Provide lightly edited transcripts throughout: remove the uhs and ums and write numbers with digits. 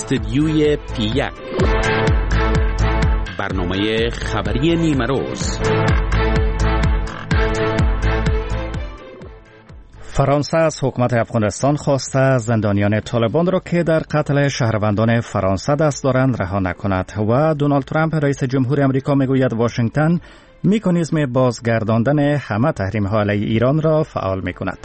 استدیوی P1 برنامه خبری نیمروز. فرانسه از حکومت افغانستان خواسته زندانیان طالبان را که در قتل شهروندان فرانسه دست دارند رها نکند و دونالد ترامپ رئیس جمهور آمریکا میگوید واشنگتن مکانیزم بازگرداندن همه تحریم‌ها علیه ایران را فعال می‌کند.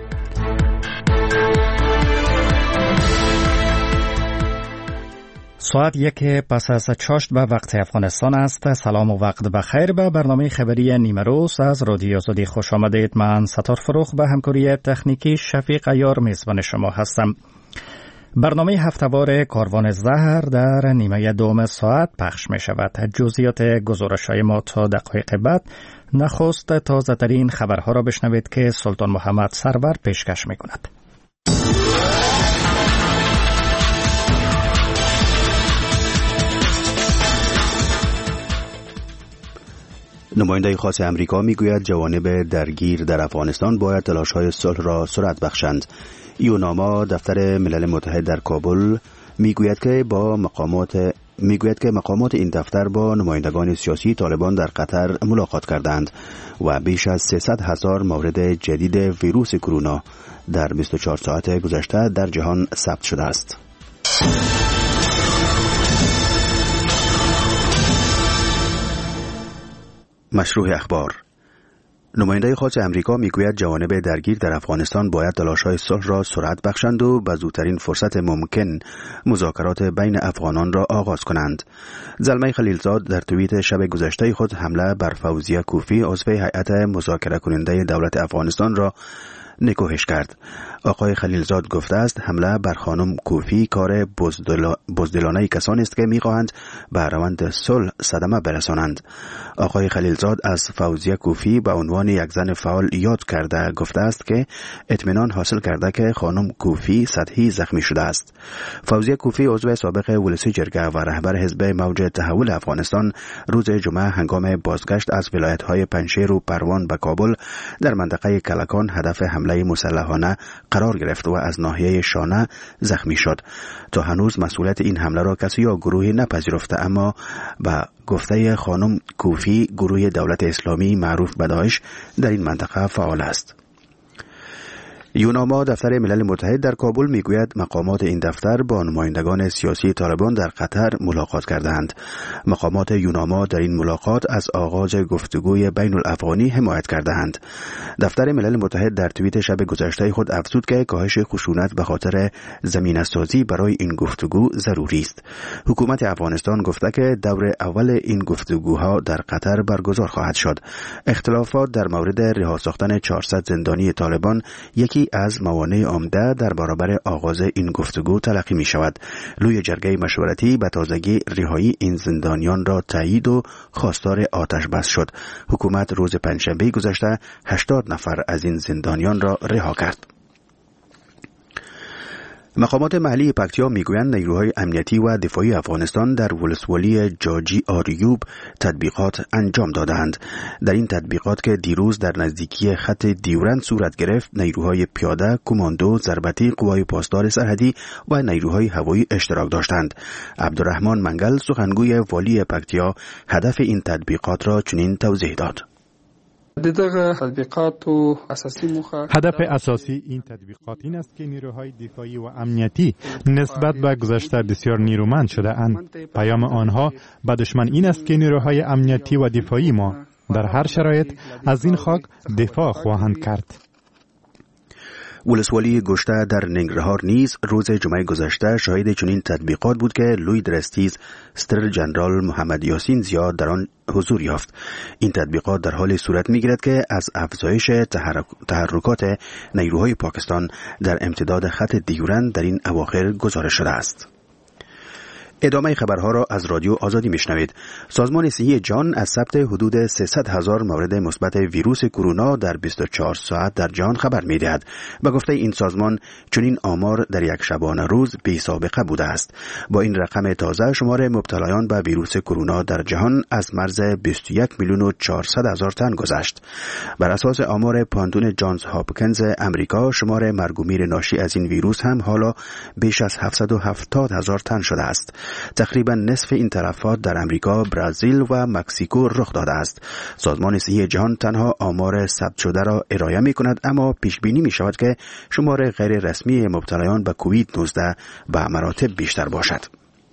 ساعت 1 پس از چاشت به وقت افغانستان است. سلام و وقت بخیر. به برنامه خبری نیمروز از رادیو آزادی خوش آمدید. من ستار فروخ به همکاری تکنیکی شفیق عیار میزبان شما هستم. برنامه هفته‌وار کاروان زهر در نیمه دوم ساعت پخش می شود. جزئیات گزارش‌های ما تا دقایق بعد. نخست تازه ترین خبرها را بشنوید که سلطان محمد سرور پیشکش می کند. نماینده خاص امریکا میگوید جوانب درگیر در افغانستان باید تلاش‌های صلح را سرعت بخشند. یوناما دفتر ملل متحد در کابل میگوید که مقامات این دفتر با نمایندگان سیاسی طالبان در قطر ملاقات کردند و بیش از 300,000 مورد جدید ویروس کرونا در 24 ساعت گذشته در جهان ثبت شده است. مشروع اخبار. نماینده خاص امریکا میگوید جوانب درگیر در افغانستان باید تلاش‌های صلح را سرعت بخشند و به زودترین فرصت ممکن مذاکرات بین افغانان را آغاز کنند. زلمه خلیلزاد در توییت شب گذشته خود حمله بر فوزیه کوفی عضو هیئت مذاکره کننده دولت افغانستان را نکوهش کرد. آقای خلیلزاد گفته است حمله بر خانم کوفی کار بزدلانه کسانی است که می‌خواهند به روند صلح صدمه برسانند. آقای خلیلزاد از فوزیه کوفی به عنوان یک زن فعال یاد کرده گفته است که اطمینان حاصل کرده که خانم کوفی سطحی زخمی شده است. فوزیه کوفی عضو سابق ولسی جرگه و رهبر حزب موج تحول افغانستان روز جمعه هنگام بازگشت از ولایت‌های پنجشیر و پروان به کابل در منطقه کلکان هدف حمله مسلحانه قرار گرفت و از ناحیه شانه زخمی شد. تا هنوز مسئولیت این حمله را کسی یا گروهی نپذیرفته، اما با گفته خانم کوفی گروه دولت اسلامی معروف به داعش در این منطقه فعال است. یوناما دفتر ملل متحد در کابل میگوید مقامات این دفتر با نمایندگان سیاسی طالبان در قطر ملاقات کردند. مقامات یوناما در این ملاقات از آغاز گفتگوی بین الافغانی حمایت کردند. دفتر ملل متحد در توییت شب گذشته خود افزود که کاهش خشونت به خاطر زمینه‌سازی برای این گفتگو ضروری است. حکومت افغانستان گفته که دور اول این گفتگوها در قطر برگزار خواهد شد. اختلافات در مورد رها ساختن 400 زندانی طالبان یکی از موانع عمده در برابر آغاز این گفتگو تلقی می شود. لوی جرگه مشورتی به تازگی رهایی این زندانیان را تایید و خواستار آتش بس شد. حکومت روز پنجشنبه گذشته 80 نفر از این زندانیان را رها کرد. مقامات محلی پکتیا میگویند نیروهای امنیتی و دفاعی افغانستان در ولسوالی جاجی آریوب تطبیقات انجام دادند. در این تطبیقات که دیروز در نزدیکی خط دیورند صورت گرفت، نیروهای پیاده، کماندو، ضربتی، قوای پاسدار سرحدی و نیروهای هوایی اشتراک داشتند. عبدالرحمن منگل سخنگوی والی پکتیا هدف این تطبیقات را چنین توضیح داد. هدف اساسی این تطبیقات این است که نیروهای دفاعی و امنیتی نسبت به گذشته بسیار نیرومند شده اند. پیام آنها به دشمن این است که نیروهای امنیتی و دفاعی ما در هر شرایط از این خاک دفاع خواهند کرد. ولسوالی گشته در ننگرهار نیز روز جمعه گذشته شاهد چنین تطبیقات بود که لوی درستیز ستر جنرال محمد یاسین زیاد در آن حضور یافت. این تطبیقات در حال صورت می‌گیرد که از افزایش تحرکات نیروهای پاکستان در امتداد خط دیورند در این اواخر گزارش شده است. ادامه خبرها را از رادیو آزادی میشنوید. سازمان صحی جهان از ثبت حدود 300,000 مورد مثبت ویروس کرونا در 24 ساعت در جهان خبر میدهد. به گفته این سازمان چنین آمار در یک شبانه روز بی سابقه بوده است. با این رقم تازه شمار مبتلایان به ویروس کرونا در جهان از مرز 21,400,000 تن گذشت. بر اساس آمار پانتون جانز هاپکینز امریکا شمار مرگ و میر ناشی از این ویروس هم حالا بیش از 770,000 تن شده است. تقریبا نصف این تلفات در امریکا، برزیل و مکزیکو رخ داده است. سازمان صحی جهان تنها آمار ثبت شده را ارائه می کند، اما پیش بینی می شود که شمار غیر رسمی مبتلایان به کووید 19 به مراتب بیشتر باشد.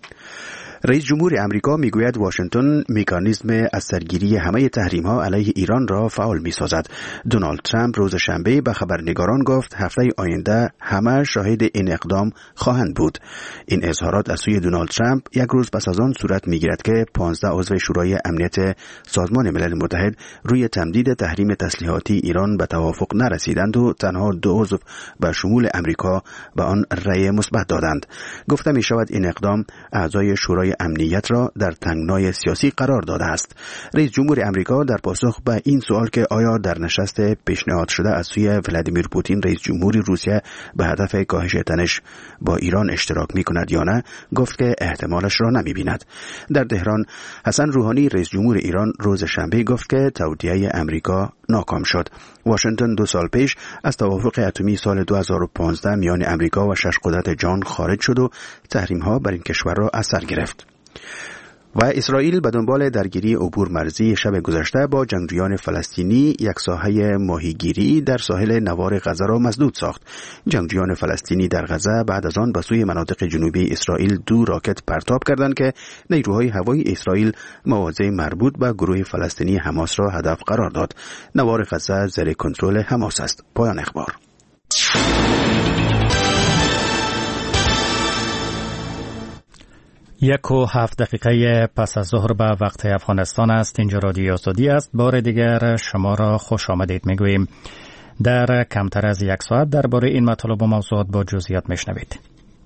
رئیس جمهور امریکا میگوید واشنگتن مکانیزم از سرگیری همه تحریم‌ها علیه ایران را فعال می‌سازد. دونالد ترامپ روز شنبه به خبرنگاران گفت هفته آینده همه شاهد این اقدام خواهند بود. این اظهارات از سوی دونالد ترامپ یک روز پس از آن صورت می‌گیرد که 15 عضو شورای امنیت سازمان ملل متحد روی تمدید تحریم تسلیحاتی ایران به توافق نرسیدند و تنها 2 عضو به شمول امریکا به آن رأی مثبت دادند. گفته می‌شود این اقدام اعضای شورای امنیت را در تنگنای سیاسی قرار داده است. رئیس جمهور امریکا در پاسخ به این سوال که آیا در نشست پیشنهاد شده از سوی ولادیمیر پوتین رئیس جمهور روسیه به هدف کاهش تنش با ایران اشتراک می‌کند یا نه، گفت که احتمالش را نمی‌بیند. در تهران حسن روحانی رئیس جمهور ایران روز شنبه گفت که توطئه امریکا ناکام شد. واشنگتن 2 سال پیش از توافق اتمی سال 2015 میان امریکا و 6 قدرت جهان خارج شد و تحریم‌ها بر این کشور را اثر گرفت. و اسرائیل به دنبال درگیری عبور مرزی شب گذشته با جنگجویان فلسطینی یک ساحه ماهیگیری در ساحل نوار غزه را مسدود ساخت. جنگجویان فلسطینی در غزه بعد از آن به سوی مناطق جنوبی اسرائیل 2 راکت پرتاب کردند که نیروهای هوایی اسرائیل مواضع مربوط به گروه فلسطینی حماس را هدف قرار داد. نوار غزه زیر کنترل حماس است. پایان اخبار. 1:07 پس از ظهر به وقت افغانستان است. اینجا رادیو آزادی است. بار دیگر شما را خوش آمدید میگوییم. در کمتر از 1 ساعت درباره این مطالب و موضوعات با جزئیات میشنوید.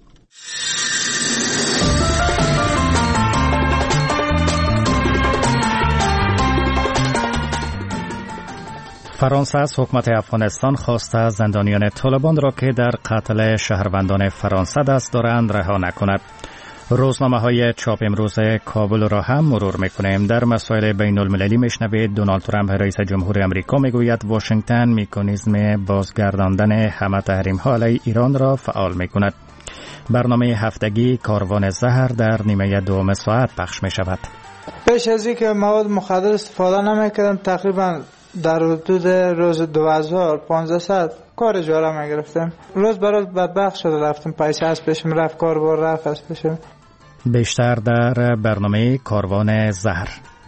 فرانسه از حکومت افغانستان خواسته زندانیان طالبان را که در قتل شهروندان فرانسه دست دارند رها نکند. روزنامه‌های چاپ امروز کابل را هم مرور می‌کنیم. در مسائل بین المللی میشنوید دونالد ترامپ رئیس جمهور آمریکا میگوید واشنگتن مکانیزم بازگرداندن همه تحریم‌ها علیه ایران را فعال می‌کند. برنامه هفتگی کاروان زهر در نیمه دوم ساعت پخش می‌شود. پیش از اینکه مواد مخدر استفاده نمی‌کردم تقریبا در حدود روز 2500 کار اجاره می‌گرفتم. روز به روز بدبخت شده رفتم، پیسه از پیشم رفت، کاربار رفت از پیشم. بیشتر در برنامه کاروان زهر.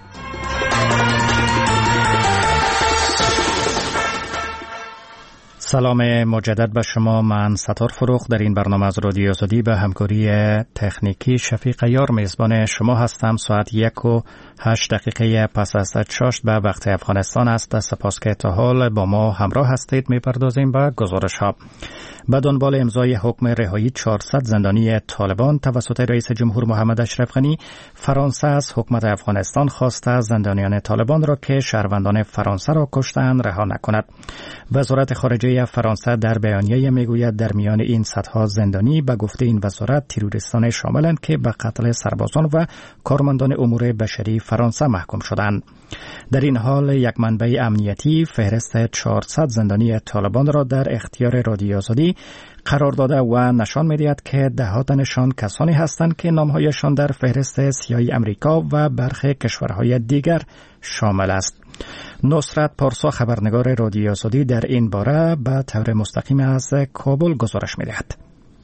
سلام مجدد به شما. من ستار فروخ در این برنامه از رادیو آزادی به همکاری تکنیکی شفیق عیار میزبان شما هستم. ساعت 1:08 پس از چاشت به وقت افغانستان است. سپاس که تا حال با ما همراه هستید. میپردازیم به گزارش ها. به دنبال امضای حکم رهایی 400 زندانی طالبان توسط رئیس جمهور محمد اشرف غنی، فرانسه از حکومت افغانستان خواسته زندانیان طالبان را که شهروندان فرانسه را کشتند رها نکند. وزارت خارجه فرانسه در بیانیه میگوید در میان این صدها زندانی به گفته این وزارت تروریستان شاملند که به قتل سربازان و کارمندان امور بشری فرانسه محکوم شدند. در این حال یک منبع امنیتی فهرست 400 زندانی طالبان را در اختیار رادیو آزادی قرار داده و نشان می‌دهد که دهاتشان کسانی هستند که نام‌هایشان در فهرست سیاه امریکا و برخی کشورهای دیگر شامل است. نصرت پارسا خبرنگار رادیو آزادی در این باره به طور مستقیم از کابل گزارش می‌دهد.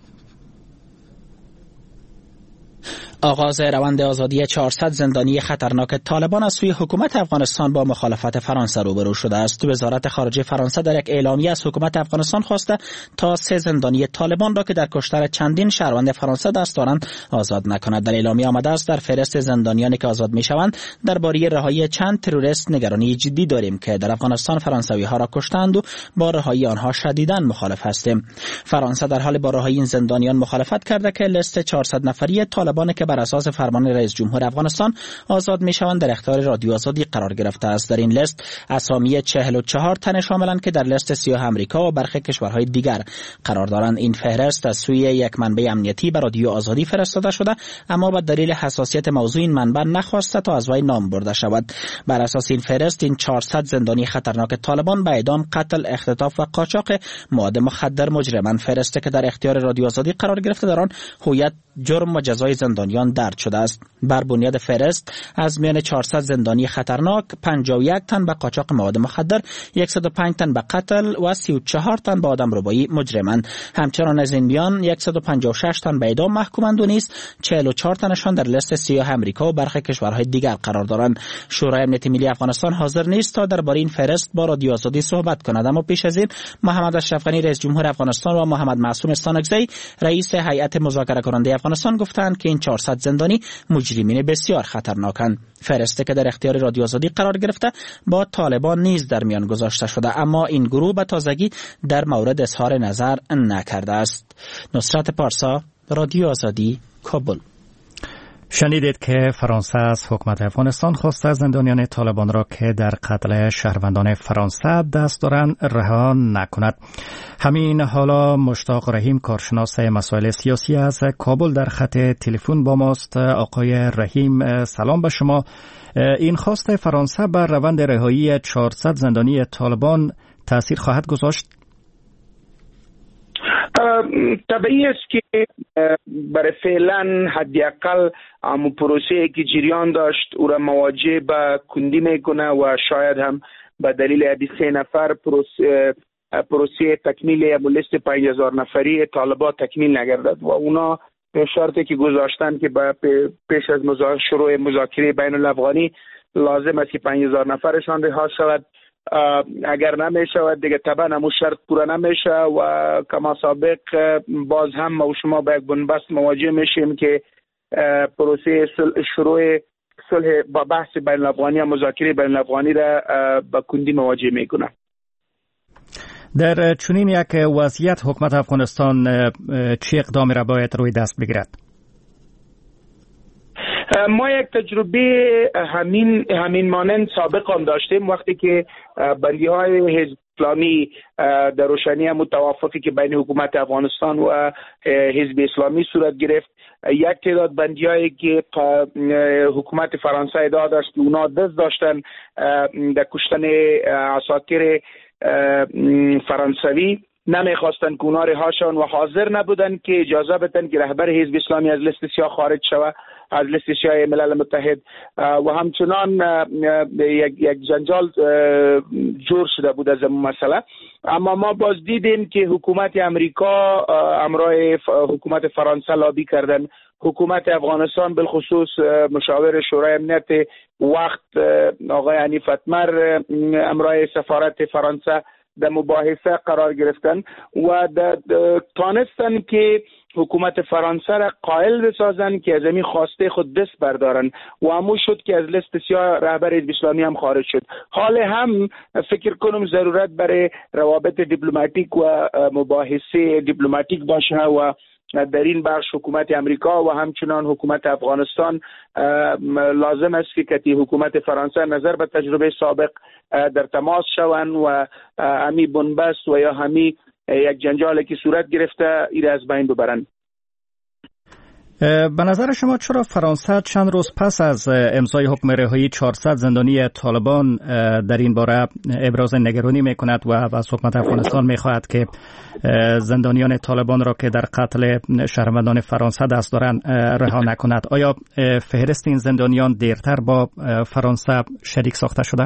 آغاز روند آزادی 400 زندانی خطرناک طالبان از سوی حکومت افغانستان با مخالفت فرانسه روبرو شده است. وزارت خارجه فرانسه در یک اعلامیه از حکومت افغانستان خواسته تا 3 زندانی طالبان را که در کشتار چندین شهروند فرانسه دست دارند آزاد نکند. در اعلامیه آمده است در فهرست زندانیانی که آزاد میشوند درباره رهایی چند تروریست نگرانی جدی داریم که در افغانستان فرانسوی ها را کشتند و با رهایی آنها شدیداً مخالف هستیم. فرانسه در حال با رهایی این زندانیان مخالفت کرده که لیست 400 نفری طالبان که بر اساس فرمان رئیس جمهور افغانستان آزاد میشوند در اختیار رادیو آزادی قرار گرفته است. در این لیست اسامی 44 تن شاملند که در لیست سیاه امریکا و برخی کشورهای دیگر قرار دارند. این فهرست از سوی یک منبع امنیتی به رادیو آزادی فرستاده شده، اما به دلیل حساسیت موضوع این منبع نخواسته تا از وی نام برده شود. بر اساس این فهرست این 400 زندانی خطرناک طالبان به اعدام، قتل، اختطاف و قاچاق مواد مخدر مجرمند. فهرستی که در اختیار رادیو آزادی قرار گرفته در آن هویت، جرم و جزای زندانیان درج شده است. بر بنیاد فهرست از میان 400 زندانی خطرناک 51 تن به قاچاق مواد مخدر، 105 تن به قتل و 34 تن به آدمربایی مجرمند. همچنان از این میان 156 تن به اعدام محکومند و نیز 44 تنشان در لیست سیاه امریکا و برخی کشورهای دیگر قرار دارند. شورای امنیت ملی افغانستان حاضر نیست تا درباره این فهرست با رادیو آزادی صحبت کند، اما پیش از این محمد اشرف غنی رئیس جمهور افغانستان و محمد معصوم استانکزی رئیس هیئت مذاکره کننده افغانستان گفتند که این 400 زندانی مجرمین بسیار خطرناکند. فهرستی که در اختیار رادیو آزادی قرار گرفته با طالبان نیز در میان گذاشته شده، اما این گروه به تازگی در مورد اظهار نظر نکرده است. نصرت پارسا، رادیو آزادی، کابل. شنیدید که فرانسه از حکومت افغانستان خواسته زندانیان طالبان را که در قتل شهروندان فرانسه دست دارند رها نکند. همین حالا مشتاق رحیم کارشناس مسائل سیاسی از کابل در خط تلفن با ماست. آقای رحیم سلام به شما. این خواست فرانسه بر روند رهایی 400 زندانی طالبان تأثیر خواهد گذاشت؟ طبیعی است که برای فعلا حداقل پروسه که جریان داشت او را مواجه به کندی میکنه و شاید هم به دلیل 3 نفر پروسه تکمیل لیست 5000 نفری طالبان تکمیل نگردد و اونا شرطی که گذاشتن که پیش از شروع مذاکره بین الافغانی لازم است که 5000 نفرشان رها شود. اگر نمیشود دیگه طبعا همون شرط پورا نمیشه و کما سابق باز هم ما و شما به یک بنبست مواجه میشیم که پروسه شروع صلح با بحث بین الافغانی و مذاکره بین الافغانی را با کندی مواجه میکنه. در چنین یک وضعیت حکومت افغانستان چه اقدامی را باید روی دست بگیرد؟ ما یک تجربه همین مانند سابق هم داشتیم وقتی که بندی های حزب اسلامی در روشنی متوافقی که بین حکومت افغانستان و حزب اسلامی صورت گرفت. یک تعداد بندی هایی که حکومت فرانسه ادعا داشت که اونا دست داشتن در کشتن عساکر فرانسوی نمیخواستن که اونا رهاشن و حاضر نبودن که اجازه بدن که رهبر حزب اسلامی از لیست سیاه خارج شود، از لیست سیاه ملل متحد، و همچنان یک جنجال جور شده بود از این مسئله. اما ما باز دیدیم که حکومت امریکا همراه حکومت فرانسه لابی کردن. حکومت افغانستان بالخصوص مشاور شورای امنیت وقت آقای حنیف اتمر همراه سفارت فرانسه در مباحثه قرار گرفتن و تانستن که حکومت فرانسه را قائل بسازن که از این خواسته خود دست بردارن و همون شد که از لیست سیاه رهبر حزب اسلامی هم خارج شد. حال هم فکر کنم ضرورت برای روابط دیپلماتیک و مباحثه دیپلماتیک باشه و در این بخش حکومت امریکا و همچنان حکومت افغانستان لازم است که کتی حکومت فرانسه نظر به تجربه سابق در تماس شوند و همی بنبست و یا همی یک جنجالی که صورت گرفته ایره از بین ببرند. به نظر شما چرا فرانسه چند روز پس از امضای حکم رهایی 400 زندانی طالبان در این باره ابراز نگرانی میکند و از حکومت افغانستان میخواهد که زندانیان طالبان را که در قتل شهروندان فرانسه دست دارند رها نکند؟ آیا فهرست این زندانیان دیرتر با فرانسه شریک ساخته شده؟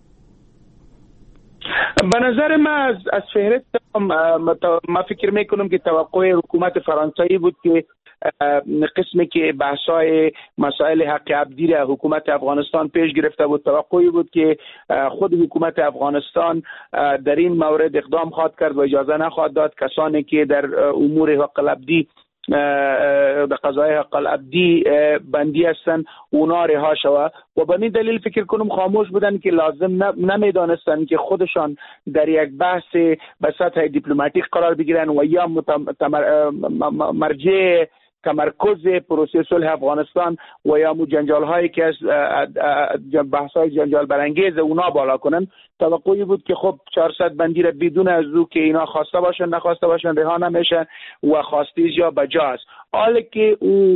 به نظر من از فهرست ما فکر میکنم که توقع حکومت فرانسوی بود که قسمی که بحثای مسائل حق عبدی را حکومت افغانستان پیش گرفته بود، توقعی بود که خود حکومت افغانستان در این مورد اقدام خواهد کرد و اجازه نخواهد داد کسانی که در امور حق العبدی در قضای حق العبدی بندی هستن اونا رها شود و به این دلیل فکر کنم خاموش بودن که لازم نمیدانستن که خودشان در یک بحث به سطح دیپلماتیک قرار بگیرن و یا مرجع تمرکز پروسه صلح افغانستان و یا مو جنجال هایی که از بحث های جنجال برانگیز اونا بالا کنن. توقعی بود که خب 400 بندی را بدون از او که اینا خواسته باشن نخواسته باشن رها نمیشه و خواستیز یا بجاست. حالا که او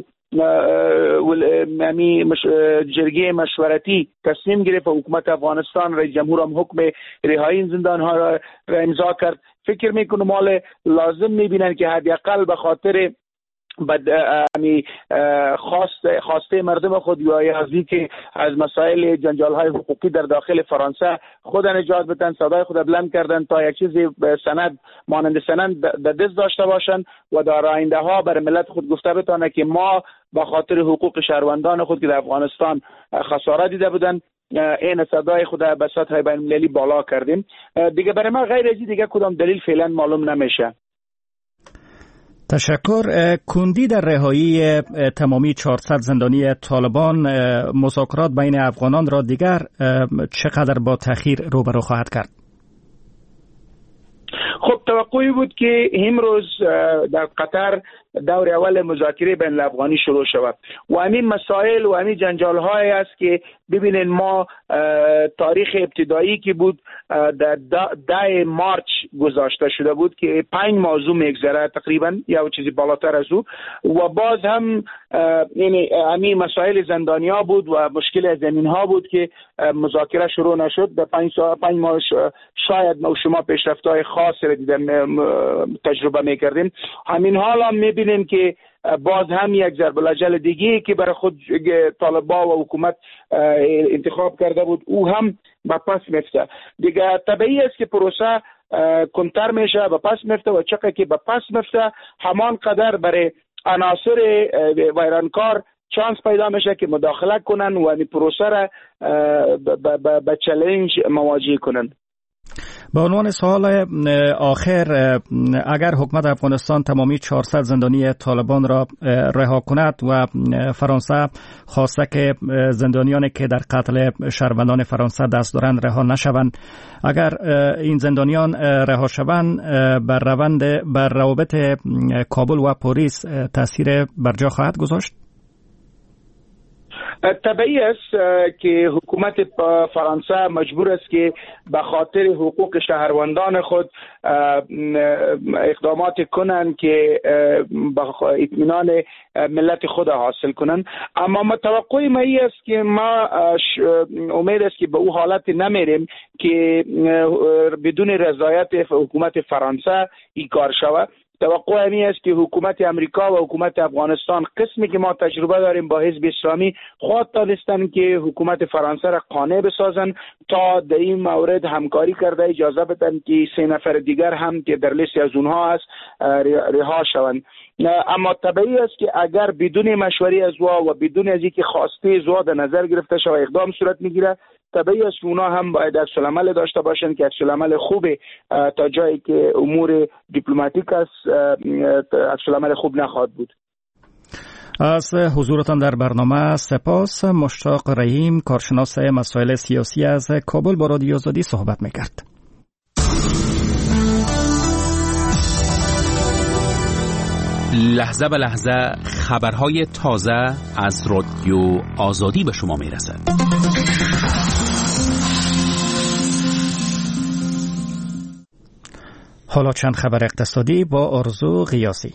جرگه مشورتی تصمیم گرفت و حکومت افغانستان رئیس جمهور هم حکم رهایی این زندان ها را امضا کرد، فکر میکنم حالا لازم میبینن که حداقل به خاطر خواسته مردم خود یا از که از مسائل جنجال های حقوقی در داخل فرانسه خود نجات بدن، صدای خود بلند کردن تا یک چیز سند مانند سند در دست داشته باشند و در آینده ها بر ملت خود گفته بتانه که ما با خاطر حقوق شهروندان خود که در افغانستان خسارت دیده بودن این صدای خود به سطح بین المللی بالا کردیم. دیگه برای ما غیر از دیگه کدام دلیل فعلا معلوم نمیشه. تشکر. کندی در رهایی تمامی 400 زندانی طالبان مذاکرات بین افغانان را دیگر چقدر با تأخیر روبرو خواهد کرد؟ خب توقعی بود که امروز در قطر دور اول مذاکره بین الافغانی شروع شود و همین مسائل و همین جنجال های است که ببینین ما تاریخ ابتدایی که بود در 10 مارچ گذاشته شده بود که 5 موضوع میگذره تقریبا یا چیزی بالاتر از او و باز هم یعنی همین مسائل زندانیا بود و مشکل زمین ها بود که مذاکره شروع نشد. در 5 ماه شاید ما شما پیشرفت‌های خاص را دیدن تجربه میکردیم. همین حال هم میبینیم که باز هم یک ضرب الاجل دیگه که برای خود طالبان و حکومت انتخاب کرده بود او هم به پس میفته. دیگه طبیعی است که پروسه کنتر میشه به پس میفته و چقدر که به پس میفته همان قدر برای عناصر ویرانکار چانس پیدا میشه که مداخله کنن و این پروسه را به چالش مواجه کنن. به عنوان سوال آخر، اگر حکومت افغانستان تمامی 400 زندانی طالبان را رها کند و فرانسه خواسته که زندانیانی که در قتل شهروندان فرانسه دست دارند رها نشوند، اگر این زندانیان رها شوند بر روابط کابل و پاریس تاثیر برجا خواهد گذاشت؟ طبیعی است که حکومت فرانسه مجبور است که به خاطر حقوق شهروندان خود اقدامات کنند که اطمینان ملت خود حاصل کنند. اما متوقع ما است که ما امید است که به او حالت نمیریم که بدون رضایت حکومت فرانسه این کار شود. توقع همی است که حکومت امریکا و حکومت افغانستان قسمی که ما تجربه داریم با حزب اسلامی خود دانستن که حکومت فرانسه را قانع بسازن تا در این مورد همکاری کرده اجازه بدن که 3 نفر دیگر هم که در لیست از اونها است رها شوند. اما طبیعی است که اگر بدون مشوره از و بدون از اینکه خواسته زوا در نظر گرفته شود اقدام صورت میگیره، طبیعی است که اونا هم باید عکس‌العمل داشته باشن که عکس‌العمل خوب تا جایی که امور دیپلماتیک است عکس‌العمل خوب نخواهد بود. از حضورتان در برنامه سپاس. مشتاق رحیم، کارشناس مسائل سیاسی از کابل، با رادیو آزادی صحبت میکرد. لحظه به لحظه خبرهای تازه از رادیو آزادی به شما میرسد. حالا چند خبر اقتصادی با آرزو قیاسی.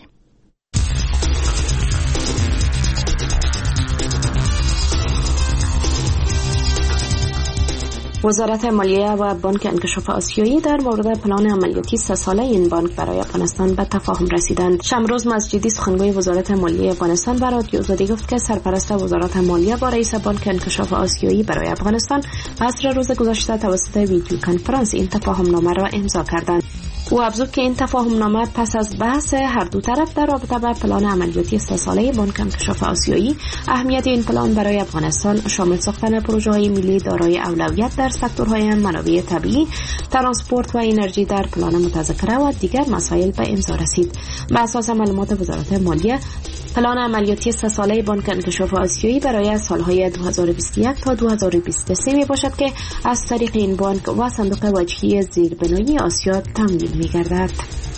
وزارت مالیه و بانک انکشاف آسیایی در مورد پلان عملیاتی 3 ساله این بانک برای افغانستان به تفاهم رسیدند. شمروز مسجدی، سخنگوی وزارت مالیه افغانستان، به رادیو آزادی گفت که سرپرست وزارت مالیه با رئیس بانک انکشاف آسیایی برای افغانستان عصر روز گذشته توسط ویدیو کنفرانس این تفاهم نامه را امضا کردند. او افزود که این تفاهم نامه پس از بحث هر دو طرف در رابطه با پلان عملیاتی 3 ساله بانک انکشاف آسیایی، اهمیت این پلان برای افغانستان شامل ساختن پروژه‌های ملی دارای اولویت در سکتورهای منابع طبیعی، ترانسپورت و انرژی در پلان متذکره و دیگر مسائل به امضا رسید. بر اساس معلومات وزارت مالیه، پلان عملیاتی 3 ساله بانک انکشاف آسیایی برای سالهای 2021 تا 2023 می باشد که از طریق این بانک و صندوق وجهی زیربنایی آسیا تمویل می گردد.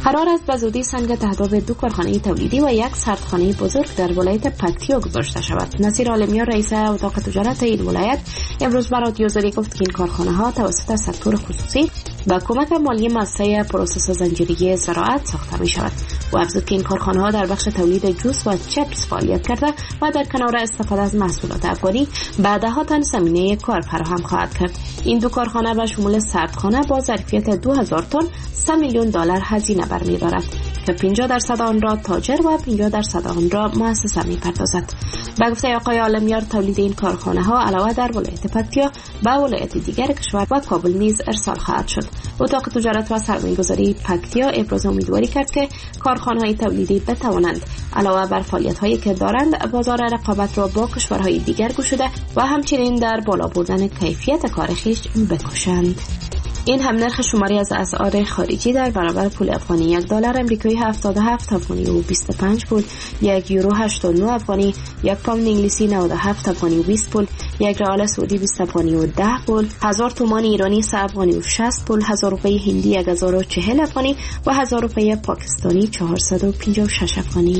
قرار است به زودی سنگ تهداب 2 کارخانه تولیدی و 1 سردخانه بزرگ در ولایت پکتیا گذاشته شود. نصیر عالمیان رئیس اتاق تجارت این ولایت امروز به رادیو آزادی گفت که این کارخانه ها توسط سکتور خصوصی با کمک مالی مؤسسه پروسس زنجیره زراعت ساخته می شود و افزود که این کارخانه ها در بخش تولید جوس و چپس فعالیت کرده و در کنار استفاده از محصولات افغانی به دهات تن زمینه کار فراهم خواهد کرد. این 2 کارخانه به شمول سردخانه با ظرفیت 2000 تن $3 میلیون هزینه برمی‌دارد که 50% آن را تاجر و 50% آن را مؤسسه می‌پردازد. به گفته آقای عالمیار تولید این کارخانه ها علاوه در ولایت پکتیا به ولایت دیگر کشور و کابل نیز ارسال خواهد شد. اتاق تجارت و سرمایه‌گذاری پکتیا ابراز امیدواری کرد که کارخانه‌های تولیدی بتوانند علاوه بر فعالیت‌هایی که دارند بازار رقابت را با کشورهای دیگر گشوده و همچنین در بالا بردن کیفیت کار خویش بکوشند. این هم نرخ شماری از اسعار خارجی در برابر پول افغانی. $1 آمریکایی 77 افغانی و 25 پول، $1 یورو 89 افغانی، 1 پوند انگلیسی 97 افغانی و 20 پول، 1 ریال سعودی 20 افغانی و 10 پول، 1000 تومان ایرانی 3 افغانی و 60 پول، 1000 روپیه هندی 1040 افغانی و 1000 روپیه پاکستانی 456 افغانی.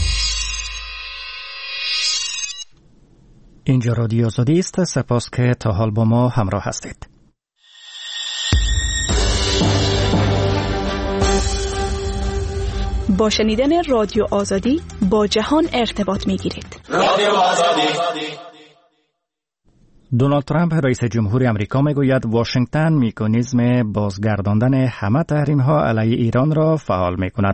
اینجا رادیو آزادی است. سپاس که تا حال با ما همراه هستید. با شنیدن رادیو آزادی با جهان ارتباط می‌گیرید. رادیو آزادی. دونالد ترامپ رئیس جمهور آمریکا میگوید واشنگتن مکانیزم بازگرداندن همه تحریم‌ها علیه ایران را فعال می‌کند.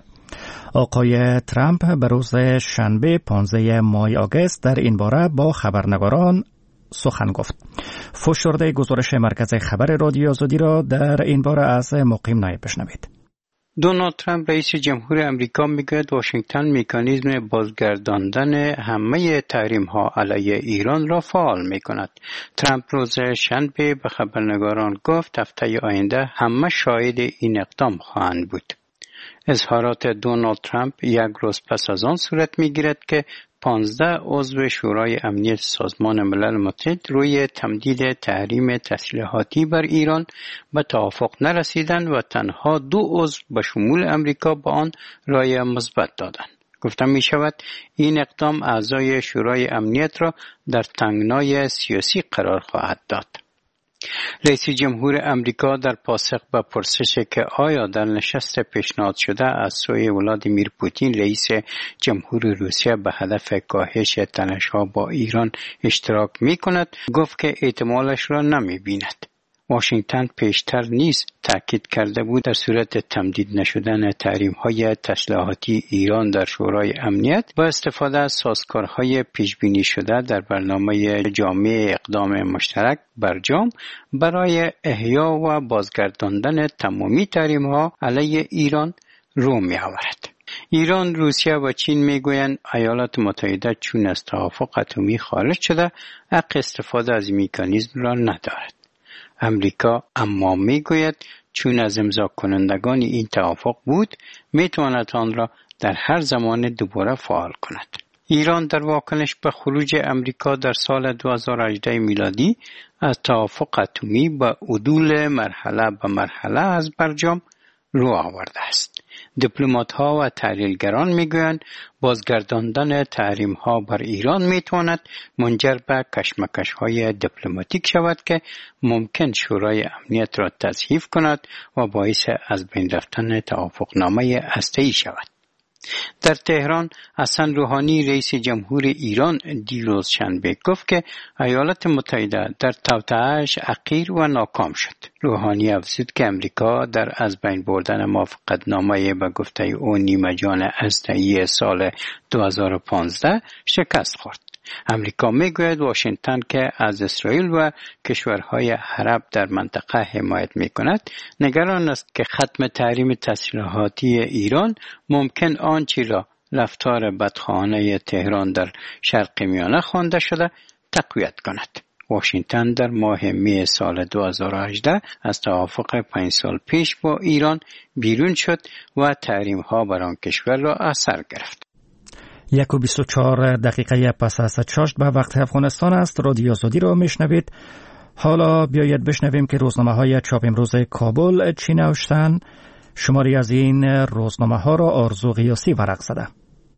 آقای ترامپ به روز شنبه 15 ماه آگوست در این باره با خبرنگاران سخن گفت. فشرده گزارش مرکز خبر رادیو آزادی را در این باره از مقیم نایب بشنوید. دونالد ترامپ رئیس جمهور امریکا میگوید واشنگتن مکانیزم بازگرداندن همه تحریم‌ها علیه ایران را فعال می‌کند. ترامپ روز شنبه به خبرنگاران گفت هفته آینده همه شاهد این اقدام خواهند بود. اظهارات دونالد ترامپ یک روز پس از آن صورت می‌گیرد که 15 عضو شورای امنیت سازمان ملل متحد روی تمدید تحریم تسلیحاتی بر ایران به توافق نرسیدند و تنها 2 عضو به شمول امریکا به آن رأی مثبت دادند. گفته می شود این اقدام اعضای شورای امنیت را در تنگنای سیاسی قرار خواهد داد. رئیس جمهور امریکا در پاسخ به پرسش که آیا در نشست پیشنهاد شده از سوی ولادیمیر پوتین رئیس جمهور روسیه به هدف کاهش تنش‌ها با ایران اشتراک می‌کند، گفت که احتمالش را نمی‌بیند. واشنگتن پیشتر نیز تاکید کرده بود در صورت تمدید نشدن تحریم‌های تسلیحاتی ایران در شورای امنیت با استفاده از سازوکارهای پیش‌بینی شده در برنامه جامع اقدام مشترک برجام برای احیا و بازگرداندن تمامی تحریم‌ها علیه ایران رو می‌آورد. ایران، روسیه و چین میگویند ایالات متحده چون از توافق اتمی خارج شده حق استفاده از مکانیزم را ندارد. امریکا اما میگوید چون از امضا کنندگان این توافق بود میتواند آن را در هر زمان دوباره فعال کند. ایران در واکنش به خروج امریکا در سال 2018 میلادی از توافق اتمی به عدول مرحله به مرحله از برجام رو آورده است. دیپلمات‌ها و تحلیلگران میگویند بازگرداندن تحریم‌ها بر ایران میتواند منجر به کشمکش‌های دیپلماتیک شود که ممکن شورای امنیت را تضعیف کند و باعث از بین رفتن توافقنامه هسته‌ای شود. در تهران حسن روحانی رئیس جمهور ایران دیروز شنبه گفت که ایالات متحده در توطئه‌اش حقیر و ناکام شد. روحانی افزود که امریکا در از بین بردن موافقتنامه به گفته او نیمه جان هسته‌ای سال 2015 شکست خورد. امریکا میگوید واشنگتن که از اسرائیل و کشورهای عرب در منطقه حمایت میکند نگران است که ختم تحریم تسلیحاتی ایران ممکن آنچه را رفتار بدخواهانه تهران در شرق میانه خوانده شده تقویت کند. واشنگتن در ماه می سال 2018 از توافق 5 سال پیش با ایران بیرون شد و تحریم‌ها بر آن کشور را از سر گرفت. 1:24 پس از چاشت به وقت افغانستان است. رادیو آزادی را میشنوید. حالا بیایید بشنویم که روزنامه‌های چاپ امروز کابل چی نوشتند. شماری از این روزنامه ها را آرزو غیاسی ورق زده.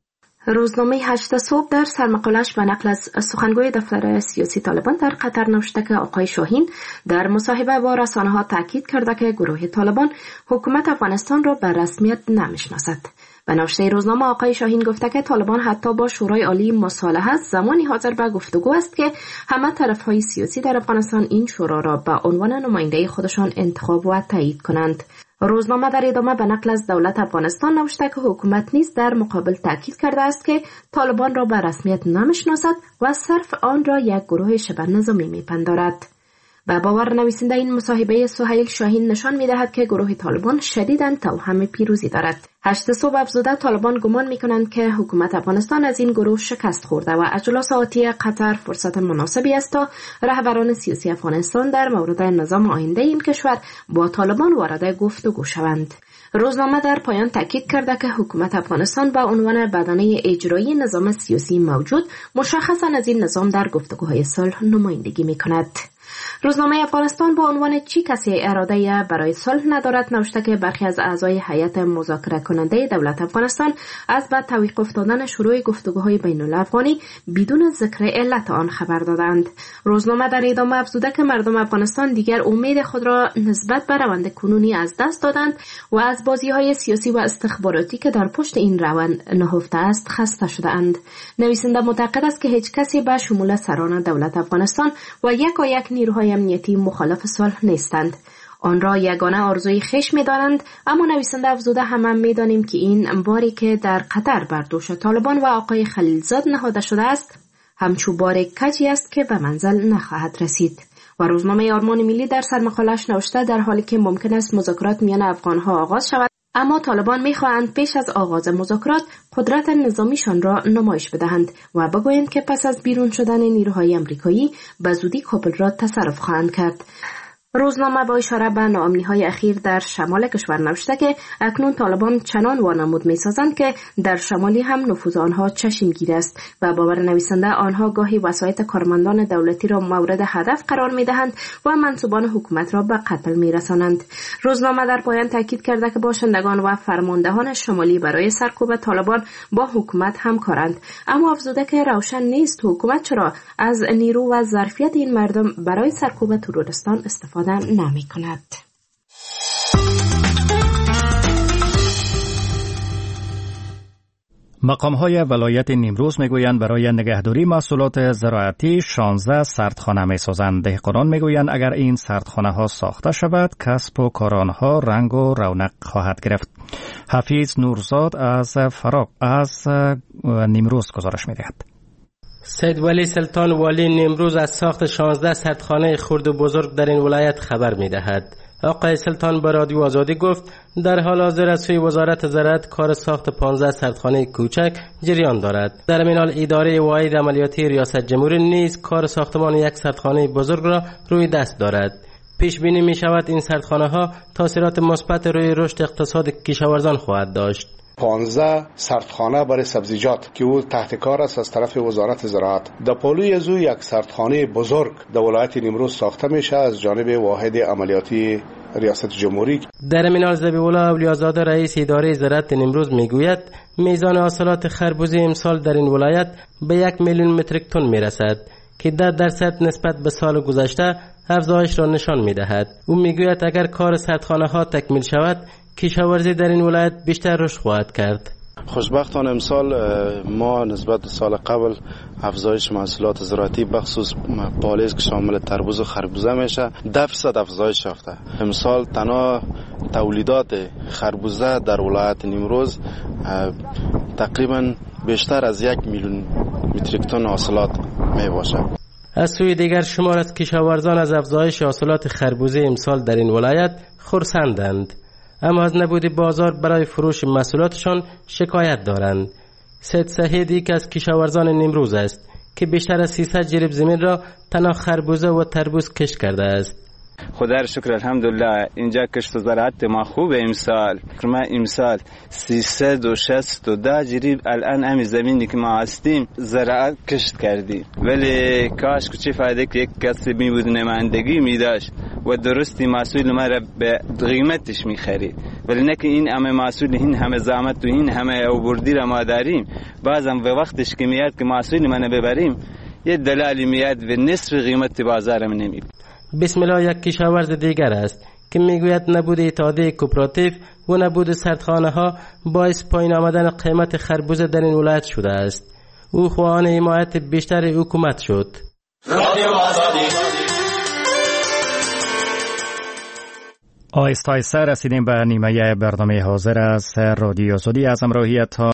روزنامه 8 صبح در سرمقالش به نقل از سخنگوی دفتر سیاسی طالبان در قطر نوشته که آقای شاهین در مصاحبه با رسانه‌ها تاکید کرده که گروه طالبان حکومت افغانستان را به رسمیت نمیشناسد. به نوشته روزنامه آقای شاهین گفته که طالبان حتی با شورای عالی مصالحت زمانی حاضر به گفتگو است که همه طرف‌های سیاسی در افغانستان این شورا را به عنوان نماینده خودشان انتخاب و تایید کنند. روزنامه در ادامه به نقل از دولت افغانستان نوشته که حکومت نیز در مقابل تاکید کرده است که طالبان را به رسمیت نمیشناسد و صرف آن را یک گروه شبه نظامی میپندارد. به باور نویسنده این مصاحبه سهیل شاهین نشان می‌دهد که گروه طالبان شدیداً توهم پیروزی دارد. 8 صبح افزوده طالبان گمان می‌کنند که حکومت افغانستان از این گروه شکست خورده و اجلاس آتی قطر فرصت مناسبی است تا رهبران سیاسی افغانستان در مورد نظام آینده این کشور با طالبان وارد گفتگو شوند. روزنامه در پایان تاکید کرده که حکومت افغانستان به عنوان بدنه اجرایی نظام سیاسی موجود مشخصاً از این نظام در گفتگوهای صلح نمایندگی می‌کند. روزنامه افغانستان با عنوان چی کسی اراده برای صلح ندارد نوشته که برخی از اعضای هیئت مذاکره کننده دولت افغانستان از بعد توقیف دادن شروع گفتگوهای بین الافغانی بدون ذکر علت آن خبر دادند. روزنامه در ادامه افزوده که مردم افغانستان دیگر امید خود را نسبت به روند کنونی از دست دادند و از بازی‌های سیاسی و استخباراتی که در پشت این روند نهفته است خسته شده‌اند. نویسنده معتقد است که هیچ کسی به شمول سران دولت افغانستان و یک نیروهای امنیتی مخالف صلح نیستند. آن را یگانه آرزوی خویش می‌دانند، اما نویسنده افزوده هم می‌دانیم که این باری که در قطر بر دوش طالبان و آقای خلیلزاد نهاده شده است همچو بار کجی است که به منزل نخواهد رسید. و روزنامه آرمان ملی در سرمقاله‌اش نوشته در حالی که ممکن است مذاکرات میان افغان‌ها آغاز شود، اما طالبان می‌خواهند پیش از آغاز مذاکرات قدرت نظامیشان را نمایش بدهند و بگویند که پس از بیرون شدن نیروهای آمریکایی به زودی کابل را تصرف خواهند کرد. روزنامه با اشاره به ناامنی‌های اخیر در شمال کشور نوشته که اکنون طالبان چنان وانمود می‌سازند که در شمالی هم نفوذ آنها چشمگیر است و باور نویسنده آنها گاهی وسایط کارمندان دولتی را مورد هدف قرار می‌دهند و منصوبان حکومت را به قتل می‌رسانند. روزنامه در پایان تاکید کرده که باشندگان و فرماندهان شمالی برای سرکوب طالبان با حکومت همکارند، اما افزوده که روشن نیست حکومت چرا از نیرو و ظرفیت این مردم برای سرکوب تروریستان استفاده نمی کند. مقام‌های ولایت نیمروز میگویند برای نگهداری محصولات زراعتی 16 سردخانه میسازند. دهقانان میگویند اگر این سردخانه‌ها ساخته شود کسب و کار آنها رنگ و رونق خواهد گرفت. حفیظ نورزاد از نیمروز گزارش می‌دهد. سید ولی سلطان والی نیمروز از ساخت 16 سردخانه خرد و بزرگ در این ولایت خبر می‌دهد. آقای سلطان به رادیو آزادی گفت در حال حاضر از سوی وزارت زراعت کار ساخت 15 سردخانه کوچک جریان دارد. در این حال اداره واحد عملیاتی ریاست جمهوری نیز کار ساختمان یک سردخانه بزرگ را روی دست دارد. پیش بینی می شود این سردخانه ها تاثیرات مثبت روی رشد اقتصاد کشاورزان خواهد داشت. 15 سردخانه برای سبزیجات که او تحت کار است از طرف وزارت زراعت. در پالوی از او یک سردخانه بزرگ در ولایت نیمروز ساخته میشه از جانب واحد عملیاتی ریاست جمهوری. در این حال ذبیح‌الله اولیازاده رئیس اداره زراعت نیمروز میگوید میزان حاصلات خربوزه امسال در این ولایت به 1 میلیون متریک تن میرسد که 10% نسبت به سال گذشته افزایش را نشان میدهد. او میگوید اگر کار سردخانه ها تکمیل شود کشاورزی در این ولایت بیشتر رشد خواهد کرد. خوشبختانه امسال ما نسبت به سال قبل افزایش محصولات زراعتی بخصوص پالیز که شامل تربوز و خربوزه میشه 10% افزایش یافته. امسال تنها تولیدات خربوزه در ولایت نیمروز تقریبا بیشتر از 1 میلیون متریک تن حاصلات می باشد. از سوی دیگر شمار از کشاورزان از افزایش حاصلات خربوزه امسال در این ولایت خرسندند، اما از نبود بازار برای فروش محصولاتشان شکایت دارند. سید سهیدی که از کشاورزان نیمروز است که بیشتر از 300 جریب زمین را تنها خربوزه و تربوز کشت کرده است. خدا را شکر الحمدلله اینجا کشت زراعت ما خوبه. امسال 362 جریب الان همین زمینی که ما هستیم زراعت کشت کردیم، ولی کاش که چه فایده که یک کسی می بود نمایندگی می داشت و درستی محصول ما را به قیمتش میخرید، ولی نه که این همه محصول، این همه زحمت و این همه آوردی را ما داریم، بعضم به وقتش که میاد که محصول منو ببریم یه دلالی میاد به نصف قیمت بازار من نمیده. بسم الله یک کشاورز دیگر است که میگوید نبود اتحادیه کوپراتیو و نبود سردخانه ها باعث پایین آمدن قیمت خربوزه در این ولایت شده است. او خواهان حمایت بیشتر حکومت شد. آهسته آهسته رسیدیم به نیمه برنامه حاضر از رادیو آزادی. از همراهیت